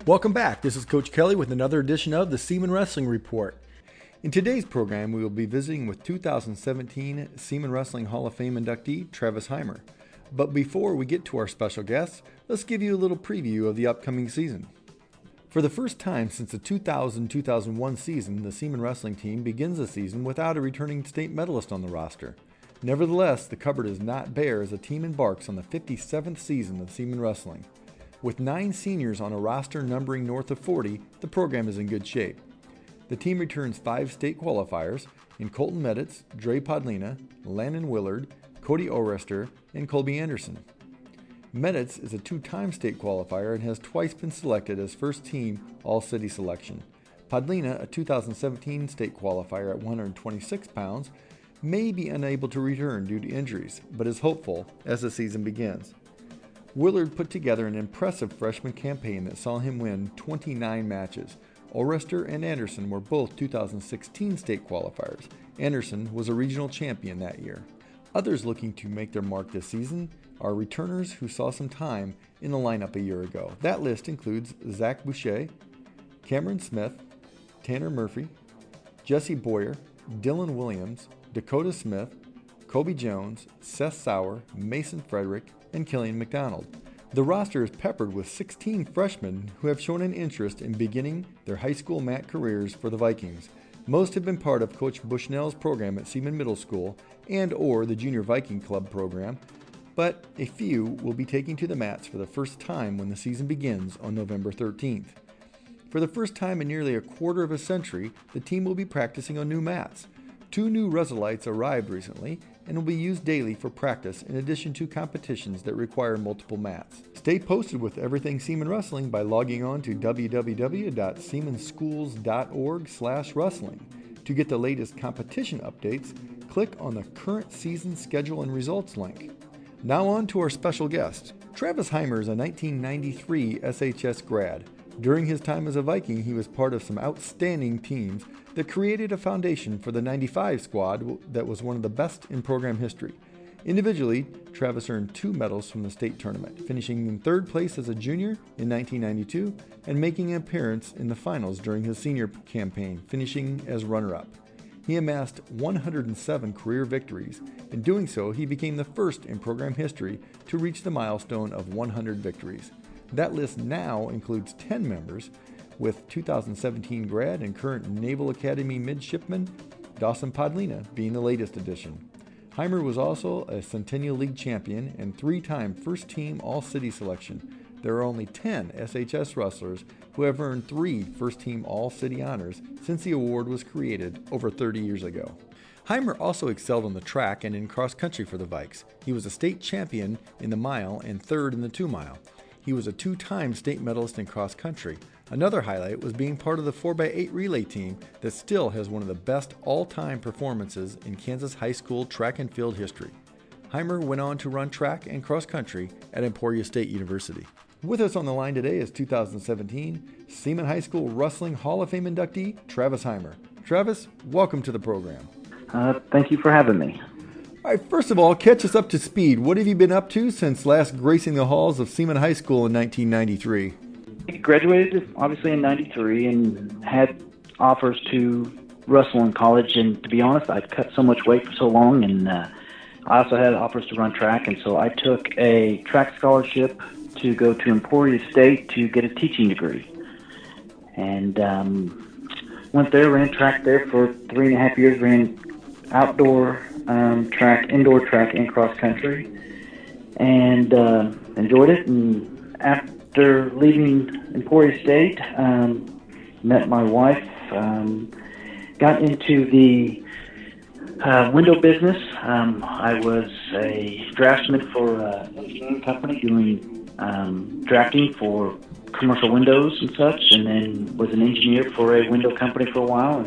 Welcome back. This is Coach Kelly with another edition of the Seaman Wrestling Report. In today's program, we will be visiting with 2017 Seaman Wrestling Hall of Fame inductee Travis Heimer. But before we get to our special guests, let's give you a little preview of the upcoming season. For the first time since the 2000-2001 season, the Seaman Wrestling team begins the season without a returning state medalist on the roster. Nevertheless, the cupboard is not bare as the team embarks on the 57th season of Seaman Wrestling. With 9 seniors on a roster numbering north of 40, the program is in good shape. The team returns 5 state qualifiers in Colton Meditz, Dre Podlina, Landon Willard, Cody Orester, and Colby Anderson. Meditz is a 2-time state qualifier and has twice been selected as first team All-City selection. Podlina, a 2017 state qualifier at 126 pounds, may be unable to return due to injuries, but is hopeful as the season begins. Willard put together an impressive freshman campaign that saw him win 29 matches. Orester and Anderson were both 2016 state qualifiers. Anderson was a regional champion that year. Others looking to make their mark this season are returners who saw some time in the lineup a year ago. That list includes Zach Boucher, Cameron Smith, Tanner Murphy, Jesse Boyer, Dylan Williams, Dakota Smith, Kobe Jones, Seth Sauer, Mason Frederick, and Killian McDonald. The roster is peppered with 16 freshmen who have shown an interest in beginning their high school mat careers for the Vikings. Most have been part of Coach Bushnell's program at Seaman Middle School and or the Junior Viking Club program, but a few will be taking to the mats for the first time when the season begins on November 13th. For the first time in nearly a quarter of a century, the team will be practicing on new mats. 2 new Resolites arrived recently and will be used daily for practice in addition to competitions that require multiple mats. Stay posted with everything Seaman Wrestling by logging on to www.seamanschools.org/wrestling. To get the latest competition updates, click on the current season schedule and results link. Now on to our special guest. Travis Heimer is a 1993 SHS grad. During his time as a Viking, he was part of some outstanding teams that created a foundation for the 95 squad that was one of the best in program history. Individually, Travis earned 2 medals from the state tournament, finishing in 3rd place as a junior in 1992 and making an appearance in the finals during his senior campaign, finishing as runner-up. He amassed 107 career victories. In doing so, he became the first in program history to reach the milestone of 100 victories. That list now includes 10 members, with 2017 grad and current Naval Academy midshipman Dawson Podlina being the latest addition. Heimer was also a Centennial League champion and 3-time first-team All-City selection. There are only 10 SHS wrestlers who have earned 3 first-team All-City honors since the award was created over 30 years ago. Heimer also excelled on the track and in cross-country for the Vikes. He was a state champion in the mile and 3rd in the 2-mile. He was a 2-time state medalist in cross-country. Another highlight was being part of the 4x8 relay team that still has one of the best all-time performances in Kansas high school track and field history. Heimer went on to run track and cross-country at Emporia State University. With us on the line today is 2017 Seaman High School Wrestling Hall of Fame inductee Travis Heimer. Travis, welcome to the program. Thank you for having me. All right, first of all, catch us up to speed. What have you been up to since last gracing the halls of Seaman High School in 1993? I graduated, obviously, in 93 and had offers to wrestle in college. And to be honest, I'd cut so much weight for so long, and I also had offers to run track. And so I took a track scholarship to go to Emporia State to get a teaching degree. And went there, ran track there for 3.5 years, ran outdoor track, indoor track, and cross country, and enjoyed it. And after leaving Emporia State, met my wife, got into the window business. I was a draftsman for an engineering company doing drafting for commercial windows and such, and then was an engineer for a window company for a while.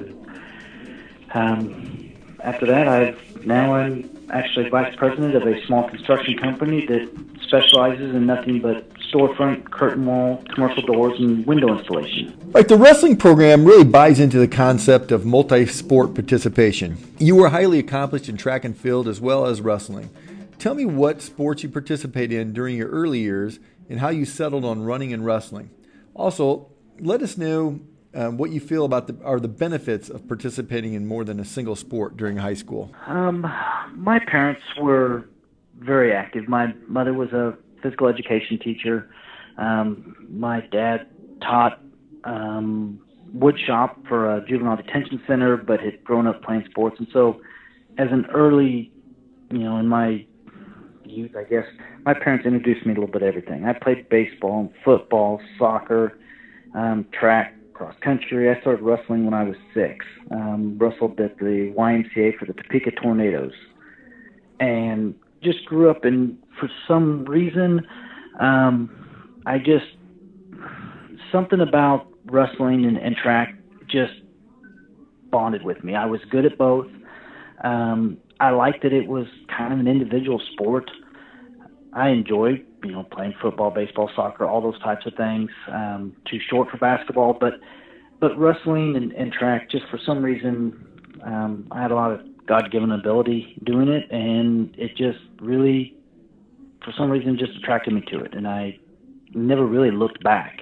And after that, I'm actually vice president of a small construction company that specializes in nothing but storefront, curtain wall, commercial doors, and window installation. Right, the wrestling program really buys into the concept of multi-sport participation. You were highly accomplished in track and field as well as wrestling. Tell me what sports you participated in during your early years and how you settled on running and wrestling. Also, let us know what you feel about the benefits of participating in more than a single sport during high school. My parents were very active. My mother was a physical education teacher. My dad taught wood shop for a juvenile detention center, but had grown up playing sports. And so as an early, in my youth, I guess, my parents introduced me to a little bit of everything. I played baseball, football, soccer, track, cross country. I started wrestling when I was 6. Wrestled at the YMCA for the Topeka Tornadoes. And just grew up, and for some reason, something about wrestling and track just bonded with me. I was good at both. I liked that it was kind of an individual sport. I enjoyed, playing football, baseball, soccer, all those types of things. Too short for basketball, but wrestling and track, just for some reason, I had a lot of God-given ability doing it, and it just really, for some reason, just attracted me to it, and I never really looked back.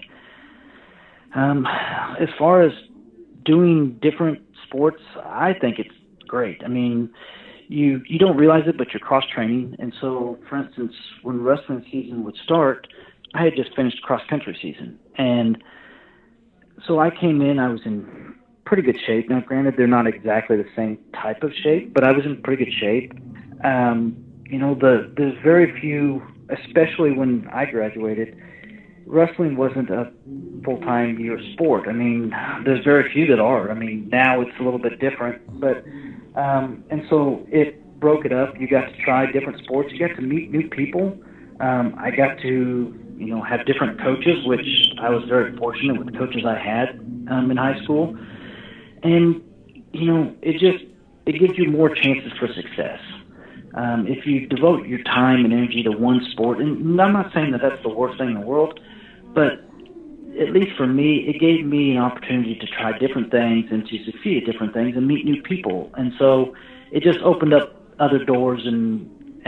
As far as doing different sports, I think it's great. I mean, you don't realize it, but you're cross-training. And so, for instance, when wrestling season would start, I had just finished cross-country season. And so I came in, I was in pretty good shape. Now, granted, they're not exactly the same type of shape, but I was in pretty good shape. There's very few, especially when I graduated, wrestling wasn't a full-time year sport. I mean, there's very few that are. I mean, now it's a little bit different, but and so it broke it up. You got to try different sports. You got to meet new people. I got to, have different coaches, which I was very fortunate with the coaches I had in high school. And, it gives you more chances for success. If you devote your time and energy to one sport, and I'm not saying that that's the worst thing in the world, but at least for me, it gave me an opportunity to try different things and to succeed at different things and meet new people. And so it just opened up other doors and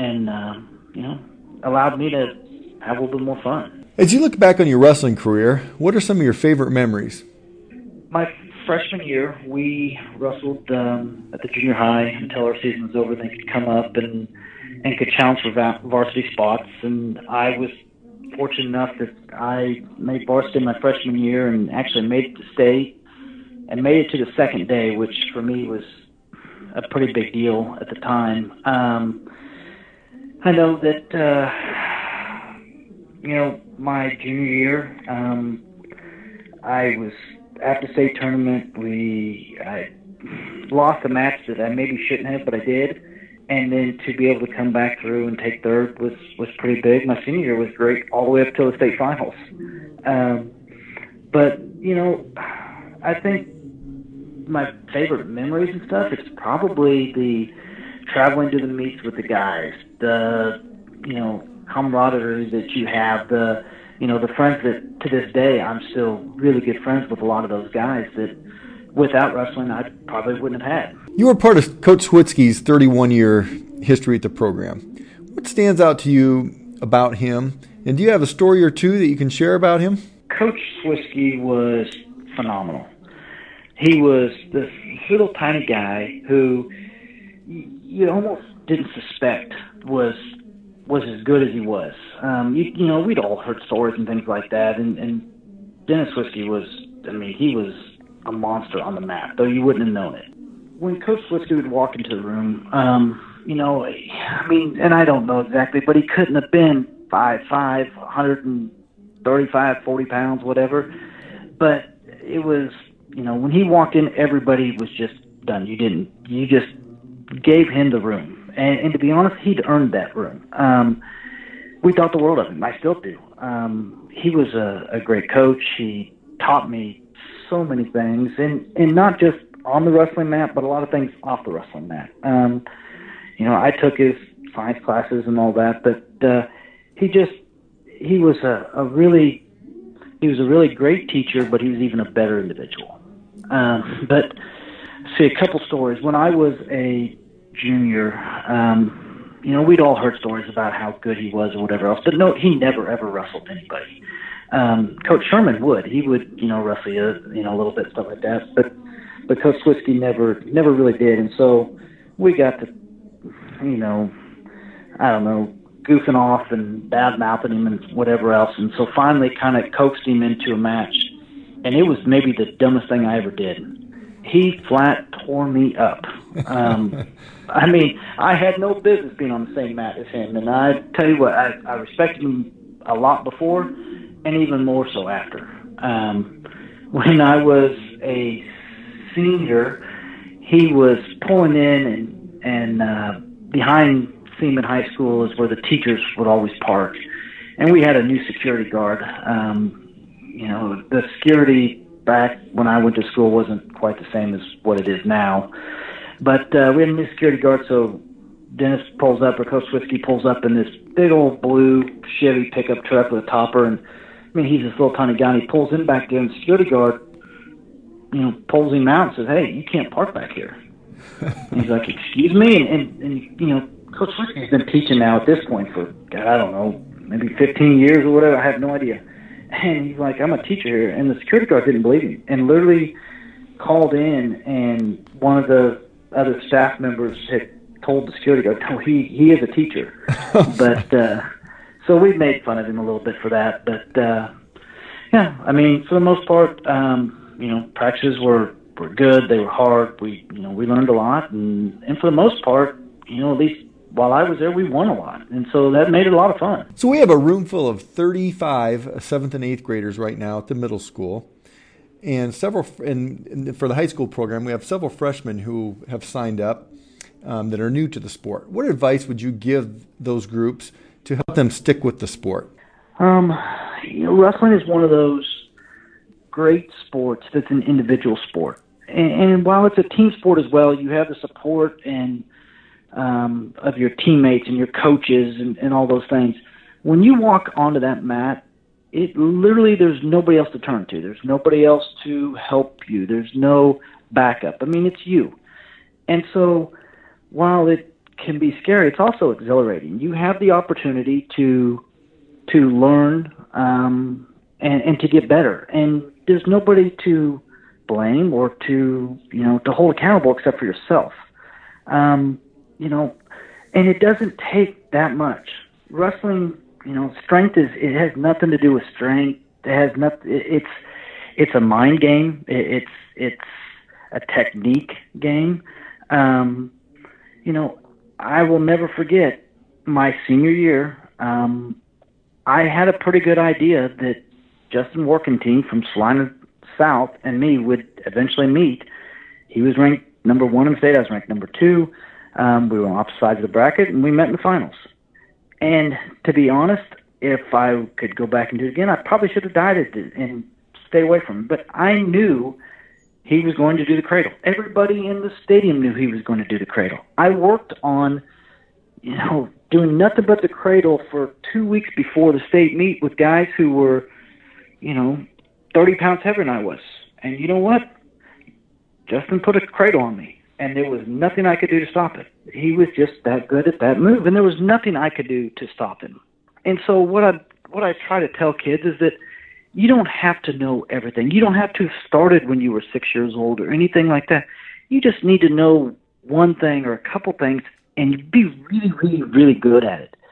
allowed me to have a little bit more fun. As you look back on your wrestling career, what are some of your favorite memories? My freshman year, we wrestled at the junior high until our season was over. They could come up and could challenge for varsity spots. And I was fortunate enough that I made varsity my freshman year and actually made it to state and made it to the second day, which for me was a pretty big deal at the time. I know that, my junior year, I was at the state tournament. I lost a match that I maybe shouldn't have, but I did. And then to be able to come back through and take third was pretty big. My senior year was great all the way up till the state finals. But, I think my favorite memories and stuff, it's probably the traveling to the meets with the guys, the, camaraderie that you have, the friends that to this day I'm still really good friends with a lot of those guys that without wrestling I probably wouldn't have had. You were part of Coach Switzky's 31-year history at the program. What stands out to you about him, and do you have a story or two that you can share about him? Coach Switzky was phenomenal. He was this little tiny guy who you almost didn't suspect was as good as he was. We'd all heard stories and things like that, and Dennis Switzky he was a monster on the mat, though you wouldn't have known it. When Coach Switzky would walk into the room, and I don't know exactly, but he couldn't have been 5'5", 135, 40 pounds, whatever. But it was, when he walked in, everybody was just done. You just gave him the room. And to be honest, he'd earned that room. We thought the world of him. I still do. He was a great coach. He taught me so many things, and not just on the wrestling mat, but a lot of things off the wrestling mat. I took his science classes and all that, but he was a really great teacher, but he was even a better individual. But see, a couple stories. When I was a junior, we'd all heard stories about how good he was or whatever else, but no, he never ever wrestled anybody. Coach Sherman would. He would, wrestle you, a little bit, stuff like that. But Coach Swiskey never really did. And so we got to, I don't know, goofing off and bad-mouthing him and whatever else. And so finally kind of coaxed him into a match. And it was maybe the dumbest thing I ever did. He flat tore me up. I mean, I had no business being on the same mat as him. And I tell you what, I respected him a lot before and even more so after. When I was a senior, he was pulling in and behind Seaman High School is where the teachers would always park. And we had a new security guard. The security back when I went to school wasn't quite the same as what it is now. But we had a new security guard, so Dennis pulls up, or Coach Swiskey pulls up in this big old blue Chevy pickup truck with a topper. And, he's this little tiny guy, and he pulls in back there, and the security guard, pulls him out and says, "Hey, you can't park back here." And he's like, "Excuse me?" And Coach Swiskey's been teaching now at this point for, God, I don't know, maybe 15 years or whatever. I have no idea. And he's like, "I'm a teacher here." And the security guard didn't believe him and literally called in, and one of the other staff members had told the security guard, "No, he is a teacher." But so we made fun of him a little bit for that. But, for the most part, practices were good. They were hard. We learned a lot. And for the most part, at least while I was there, we won a lot. And so that made it a lot of fun. So we have a room full of 35 7th and 8th graders right now at the middle school. And for the high school program, we have several freshmen who have signed up that are new to the sport. What advice would you give those groups to help them stick with the sport? Wrestling is one of those great sports that's an individual sport. And while it's a team sport as well, you have the support and of your teammates and your coaches and all those things. When you walk onto that mat, it literally, there's nobody else to turn to. There's nobody else to help you. There's no backup. It's you. And so while it can be scary, it's also exhilarating. You have the opportunity to learn and to get better. And there's nobody to blame or to hold accountable except for yourself. And it doesn't take that much. Wrestling, strength it has nothing to do with strength. It has nothing. It's a mind game. It's a technique game. I will never forget my senior year. I had a pretty good idea that Justin Workentine from Salina South and me would eventually meet. He was ranked number 1 in the state. I was ranked number 2. We were on opposite sides of the bracket, and we met in the finals. And to be honest, if I could go back and do it again, I probably should have died and stay away from him. But I knew he was going to do the cradle. Everybody in the stadium knew he was going to do the cradle. I worked on, doing nothing but the cradle for 2 weeks before the state meet with guys who were, 30 pounds heavier than I was. And you know what? Justin put a cradle on me. And there was nothing I could do to stop it. He was just that good at that move, and there was nothing I could do to stop him. And so what I try to tell kids is that you don't have to know everything. You don't have to have started when you were 6 years old or anything like that. You just need to know one thing or a couple things and be really, really, really good at it.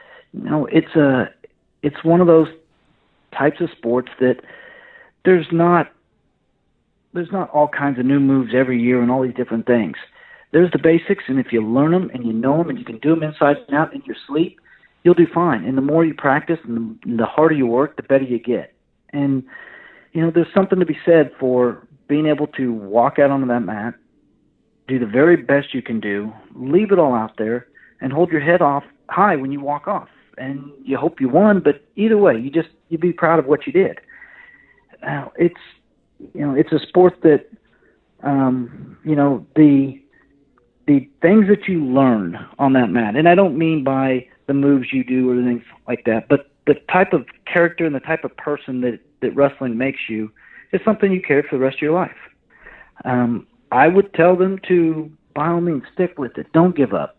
It's one of those types of sports that there's not all kinds of new moves every year and all these different things. There's the basics, and if you learn them and you know them and you can do them inside and out in your sleep, you'll do fine. And the more you practice and the harder you work, the better you get. And, there's something to be said for being able to walk out onto that mat, do the very best you can do, leave it all out there, and hold your head off high when you walk off. And you hope you won, but either way, you be proud of what you did. It's a sport that, the things that you learn on that mat, and I don't mean by the moves you do or things like that, but the type of character and the type of person that wrestling makes you is something you carry for the rest of your life. I would tell them to, by all means, stick with it. Don't give up.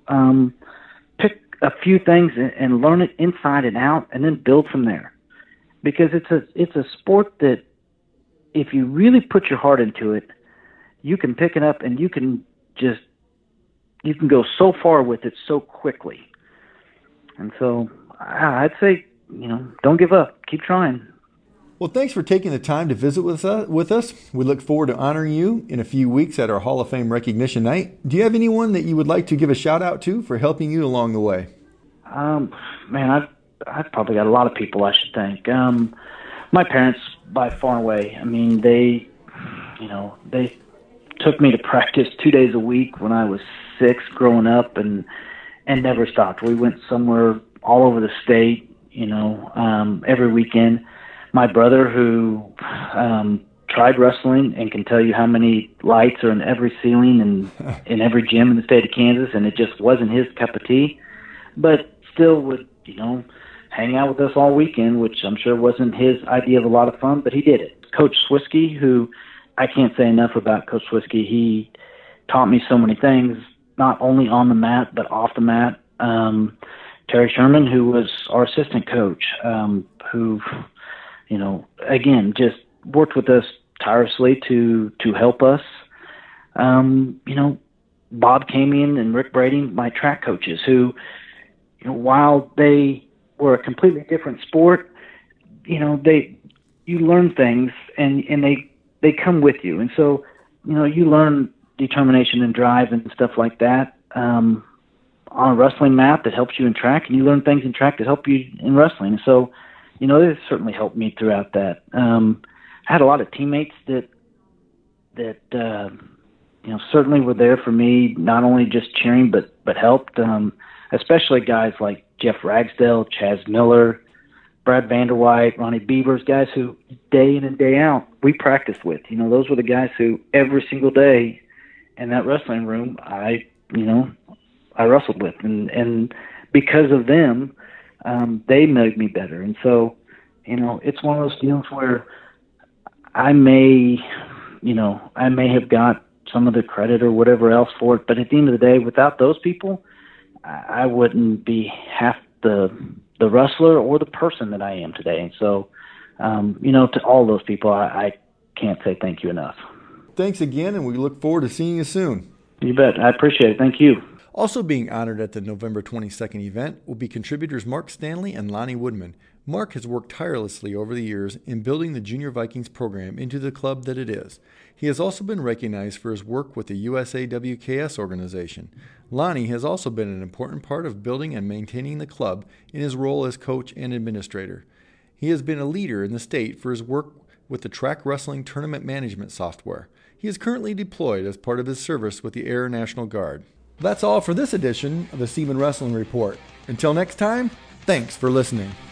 Pick a few things and learn it inside and out, and then build from there. because it's a sport that if you really put your heart into it, you can pick it up and you can go so far with it so quickly. And so I'd say, don't give up. Keep trying. Well, thanks for taking the time to visit with us. We look forward to honoring you in a few weeks at our Hall of Fame recognition night. Do you have anyone that you would like to give a shout out to for helping you along the way? Man, I've probably got a lot of people I should thank. My parents, by far and away. I mean, they took me to practice 2 days a week when I was 6 growing up and never stopped. We went somewhere all over the state, every weekend. My brother, who tried wrestling and can tell you how many lights are in every ceiling and in every gym in the state of Kansas, and it just wasn't his cup of tea, but still would, hang out with us all weekend, which I'm sure wasn't his idea of a lot of fun, but he did it. Coach Swisky, who I can't say enough about Coach Swisky. He taught me so many things, not only on the mat, but off the mat. Terry Sherman, who was our assistant coach, who, again, just worked with us tirelessly to help us. Bob Camion and Rick Brady, my track coaches, who, while they were a completely different sport, you learn things and they come with you. And so, you learn determination and drive and stuff like that on a wrestling mat that helps you in track, and you learn things in track that help you in wrestling. And so, they certainly helped me throughout that. I had a lot of teammates that certainly were there for me, not only just cheering, but helped, especially guys like Jeff Ragsdale, Chaz Miller, Brad Vanderwhite, Ronnie Beavers, guys who day in and day out we practiced with. Those were the guys who every single day in that wrestling room I wrestled with, and because of them, they made me better. And so, it's one of those deals where I may have got some of the credit or whatever else for it, but at the end of the day, without those people, I wouldn't be half the wrestler or the person that I am today. And so, to all those people, I can't say thank you enough. Thanks again, and we look forward to seeing you soon. You bet. I appreciate it. Thank you. Also being honored at the November 22nd event will be contributors Mark Stanley and Lonnie Woodman. Mark has worked tirelessly over the years in building the Junior Vikings program into the club that it is. He has also been recognized for his work with the USAWKS organization. Lonnie has also been an important part of building and maintaining the club in his role as coach and administrator. He has been a leader in the state for his work with the track wrestling tournament management software. He is currently deployed as part of his service with the Air National Guard. That's all for this edition of the Seaman Wrestling Report. Until next time, thanks for listening.